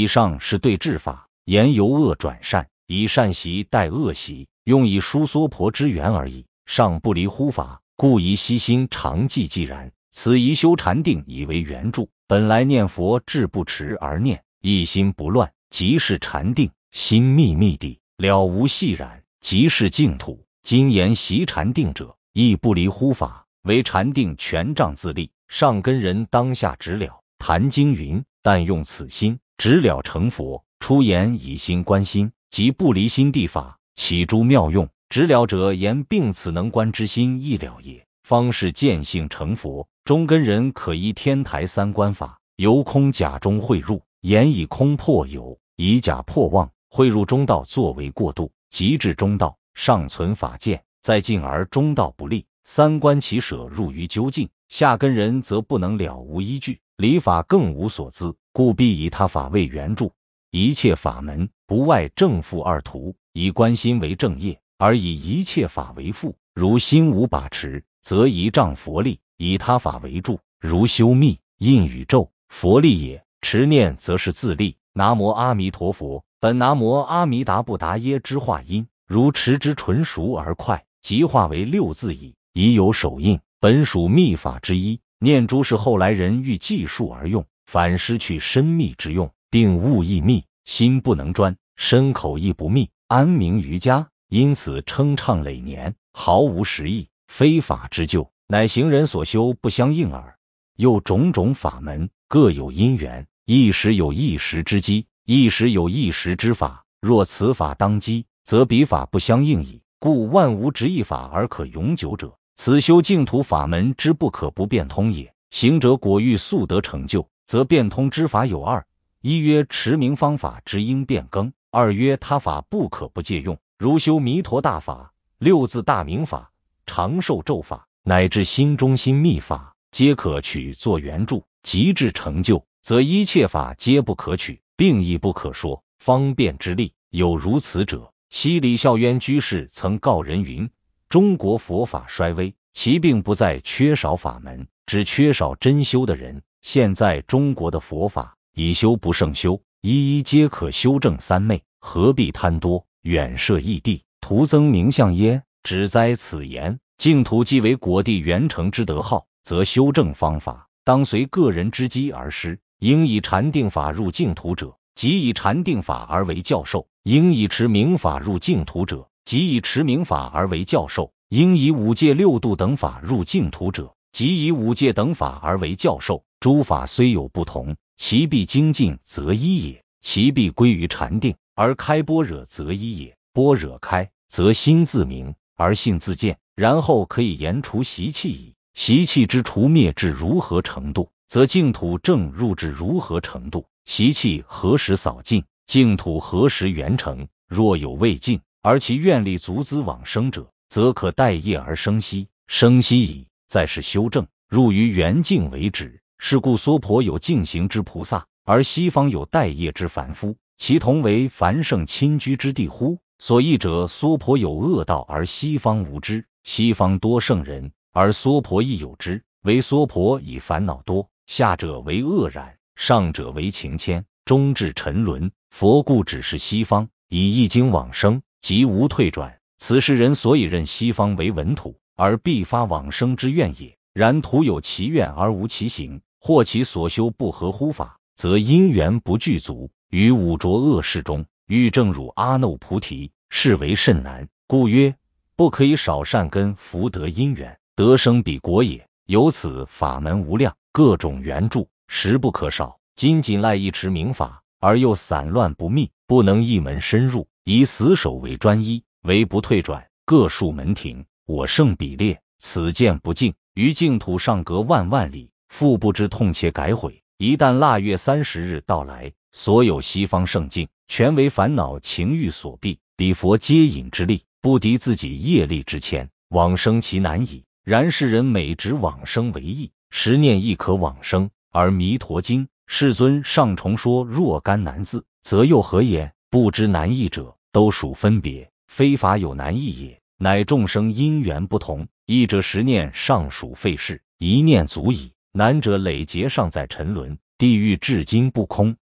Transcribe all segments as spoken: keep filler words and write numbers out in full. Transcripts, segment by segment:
以上是对治法，言由恶转善，以善习代恶习，用以疏娑婆之源而已。尚不离乎法，故宜悉心常记既然。此宜修禅定以为原著。本来念佛志不迟而念，一心不乱，即是禅定，心密密地，了无细染，即是净土。今言习禅定者，亦不离乎法，为禅定权杖自立。上根人当下直了。坛经云：但用此心，直了成佛。出言以心观心，即不离心地法，起诸妙用。直了者，言并此能观之心亦了也。方是见性成佛。中根人可依天台三观法，由空假中汇入，言以空破有，以假破妄，汇入中道作为过渡，即至中道，尚存法见，再进而中道不立。三观其舍入于究竟，下根人则不能了无依据，理法更无所资，故必以他法为原著。一切法门不外正负二途，以观心为正业，而以一切法为副。如心无把持，则以仗佛力，以他法为助。如修密、印宇宙，佛力也；持念则是自力。南无阿弥陀佛，本南无阿弥达布达耶之化音，如持之纯熟而快，即化为六字矣。已有手印，本属密法之一。念珠是后来人欲计数而用，反失去深密之用，并误意密，心不能专，身口亦不密，安明于家，因此称唱累年，毫无实意，非法之救，乃行人所修不相应耳。又种种法门各有因缘，一时有一时之机，一时有一时之法。若此法当机，则彼法不相应矣。故万无执一法而可永久者，此修净土法门之不可不变通也。行者果欲速得成就，则变通之法有二：一曰持名方法之应变更，二曰他法不可不借用。如修弥陀大法、六字大明法、长寿咒法，乃至心中心密法，皆可取作原著。极至成就，则一切法皆不可取，并亦不可说。方便之力有如此者。西李孝渊居士曾告人云：中国佛法衰微，其病不在缺少法门，只缺少真修的人。现在中国的佛法以修不胜修，一一皆可修正三昧，何必贪多，远涉异地，徒增名相耶？只哉此言！净土既为果地圆成之德号，则修正方法当随个人之机而施。应以禅定法入净土者，即以禅定法而为教授；应以持名法入净土者，即以持名法而为教授；应以五戒六度等法入净土者，即以五戒等法而为教授。诸法虽有不同，其必精进则一也；其必归于禅定而开般若则一也。般若开，则心自明而性自见，然后可以言除习气矣。习气之除灭至如何程度，则净土正入至如何程度。习气何时扫尽，净土何时圆成。若有未尽，而其愿力足资往生者，则可待业而生息，生息矣，再是修正，入于圆净为止。是故娑婆有净行之菩萨，而西方有待业之凡夫，其同为凡圣亲居之地乎？所译者，娑婆有恶道而西方无之，西方多圣人而娑婆亦有之。为娑婆以烦恼多，下者为恶染，上者为情牵，终至沉沦。佛故只是西方，以一经往生，即无退转。此世人所以认西方为稳土，而必发往生之愿也。然徒有其愿而无其行，或其所修不合乎法，则因缘不具足，于五浊恶世中欲证入阿耨菩提，是为甚难。故曰：不可以少善根福德因缘，得生彼国也。由此法门无量，各种缘著，实不可少。今仅赖一持名法，而又散乱不密，不能一门深入，以死守为专一，唯不退转，各树门庭，我胜彼列。此见不净，于净土上隔万万里，复不知痛切改悔。一旦腊月三十日到来，所有西方圣境全为烦恼情欲所蔽，彼佛接引之力，不敌自己业力之牵，往生其难矣。然世人每执往生为义，十念亦可往生，而弥陀经世尊上重说若干难字，则又何也？不知难易者，都属分别，非法有难易也，乃众生因缘不同。易者十念尚属费事，一念足矣；难者累劫尚在沉沦，地狱至今不空，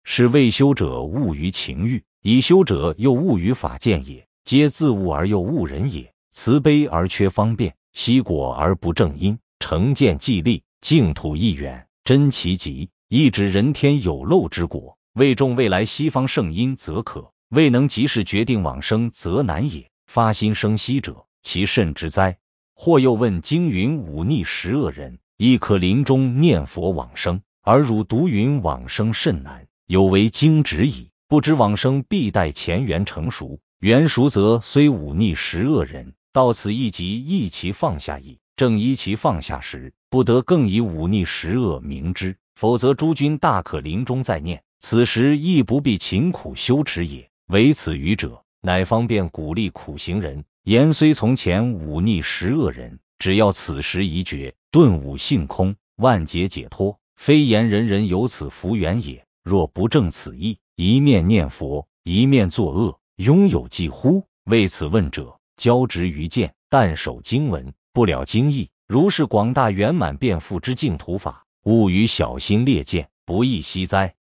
是未修者误于情欲，已修者又误于法见也，皆自悟而又误人也。慈悲而缺方便，息果而不正因，成见既立，净土亦远，真其极，亦指人天有漏之果。未种未来西方圣因则可，未能即时决定往生则难也。发心生息者，其甚之哉？或又问经云忤逆十恶人，亦可临终念佛往生，而汝独云往生甚难，有违经旨矣。不知往生必待前缘成熟，缘熟则虽忤逆十恶人，到此一即依其放下矣。正依其放下时，不得更以忤逆十恶明之，否则诸君大可临终再念，此时亦不必勤苦修持也。唯此愚者，乃方便鼓励苦行人。言虽从前忤逆十恶人，只要此时一觉，顿悟性空，万劫解脱，非言人人有此福缘也。若不正此意，一面念佛，一面作恶，拥有忌乎？为此问者，交执于见，但守经文，不了经义。如是广大圆满遍覆之净土法，勿于小心劣见，不亦惜哉？